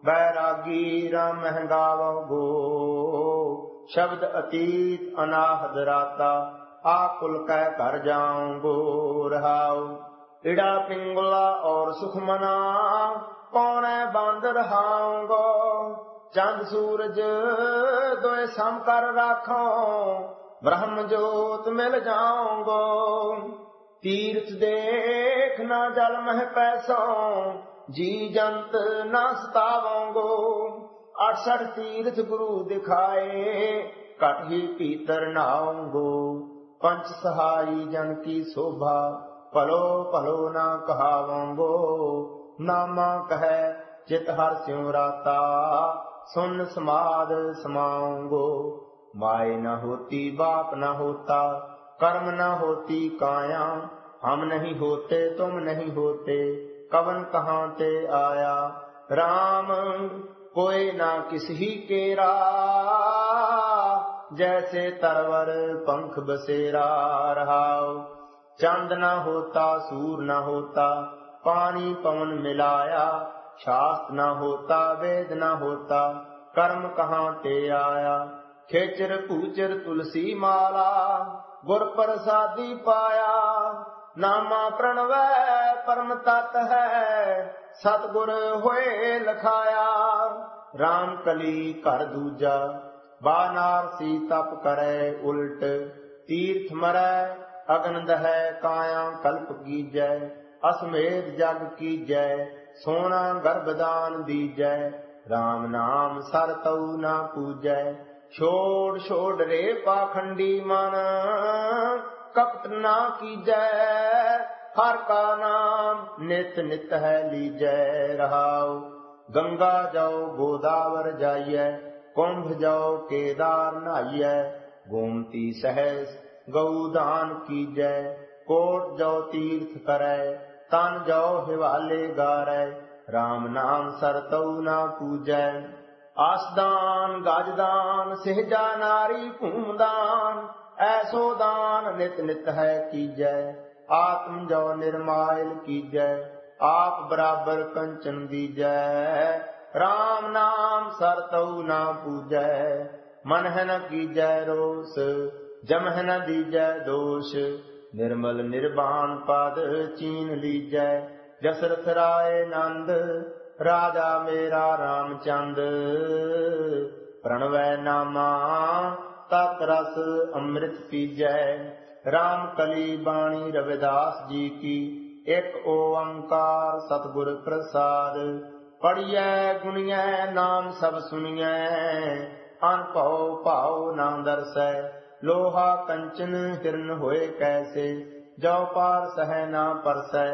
बैरागी राम महंगावो गो। शब्द अतीत अनाहद राता, आकुल कह कर जाऊंगो। रहाओ इड़ा पिंगला और सुखमना, कौन बंद रहाऊंगो। चंद सूरज दोए सम कर राखो, ब्रह्म जोत मिल जाऊंगो। तीर्थ देख न जल मह पैसो, जी जंत न सतावोंगो। 68 तीर्थ गुरु दिखाए, कट ही पीतर नहाऊंगो। पंच सहाई जन की शोभा, भलो भलो न कहावोंगो। नामा कह चित हर स्यों राता, सुन समाद समाऊंगो। माय न होती बाप न होता, कर्म न होती काया। हम नहीं होते तुम नहीं होते, कवन कहाँ ते आया। राम कोई ना किसी केरा, जैसे तरवर पंख बसेरा। रहाओ चंद न होता सूर न होता, पानी पवन मिलाया। शास्त्र न होता वेद न होता, कर्म कहाँ ते आया। खेचर पूचर तुलसी माला, गुर प्रसादी पाया। नामा प्रणवै परम तत् है, सतगुर होए लखाया। राम कली कर दूजा, बानारसी तप करे उल्ट। तीर्थ मरै अगन दहै, काया कल्प कीजै। असमेध जग कीजै, सोना गर्भदान दीजै। राम नाम सर तऊ न पूजै, छोड़ छोड़ रे पाखंडी मन। कपट ना कीजै, हर का नाम नित नित है लीजै। रहाओ गंगा जाओ गोदावर जाइए, कुंभ जाओ केदार नहाइए। गोमती सहस गौदान कीजै, कोट जाओ तीर्थ करै। तन जाओ हिवाले गारै, राम नाम सर तऊ न पूजै। आसदान गजदान सेहजा नारी भूमदान, ऐसो दान नित नित है कीजै। आत्म जो निर्मायल कीजै, आप बराबर कंचन दीजै। राम नाम सर तऊ न पूजै, मन है न कीजै रोष। जम है न दीजै दोष, निर्मल निर्वाण पद चीन लीजै। दशरथ राय नंद, राजा मेरा रामचंद। प्रणवै नामा तत रस अमृत पीजै। राम कली बाणी रविदास जी की, एक ओंकार सतगुर प्रसाद। पढ़िए गुनिए नाम सब सुनिए, अनभव भाव ना दर्शै। लोहा कंचन हिरन होए कैसे, जो पार सह ना परसै।